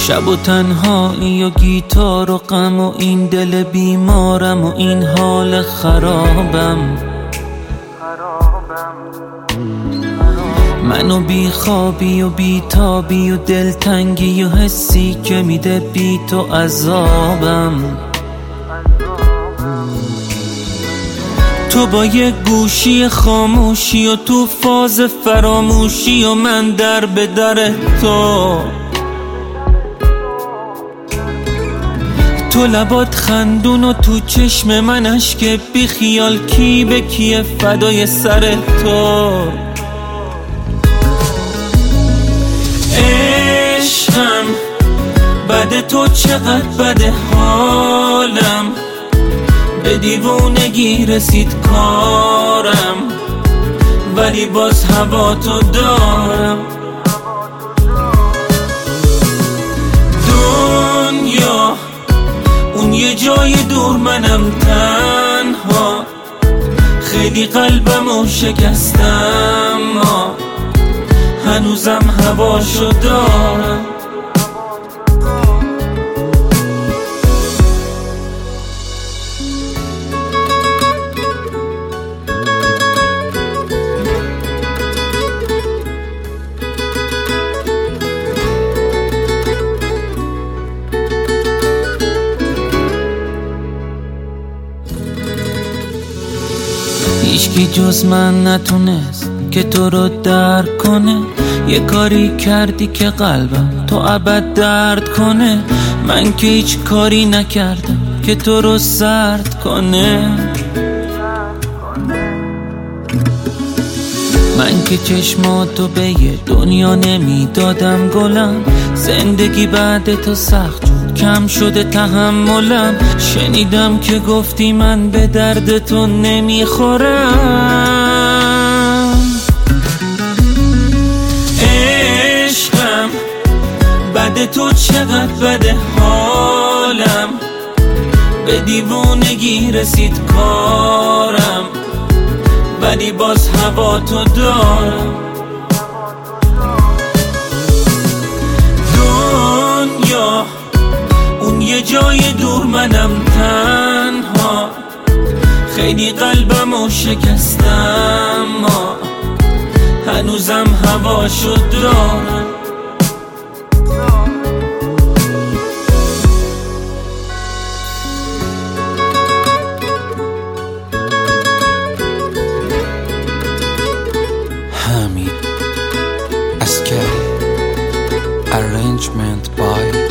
شب و تنهایی و گیتار و غم و این دل بیمارم و این حال خرابم. منو بی خوابی و بی تابی و دلتنگی و حسی که میده بی تو عذابم. تو با یه گوشی خاموشی و تو فاز فراموشی و من در به در تو لبات خندون و تو چشم من اشک بی خیال کی به کیه فدای سر تو. عشقم بده تو چقدر بده حالم، به دیوونگی رسید کارم ولی باز هوا تو دارم. دنیا اون یه جای دور منم تنها، خیلی قلبمو شکستم هنوزم هواشو دارم. هیچکی جز من نتونست که تو رو درک کنه، یه کاری کردی که قلبم تو ابد درد کنه. من که هیچ کاری نکردم که تو رو سرد کنه، من که چشماتو به یه دنیا نمیدادم گلم. زندگی بعد تو سخت شد کم شده تحملم، شنیدم که گفتی من به درد تو نمیخورم. عشقم بده تو چقدر بده حالم، به دیوونگی رسید کارم ولی باز هوا تو دارم. دنیا اون یه جای دور منم تنها، خیلی قلبمو شکستم هنوزم هواشو دارم. Hamid Askari. Arrangement by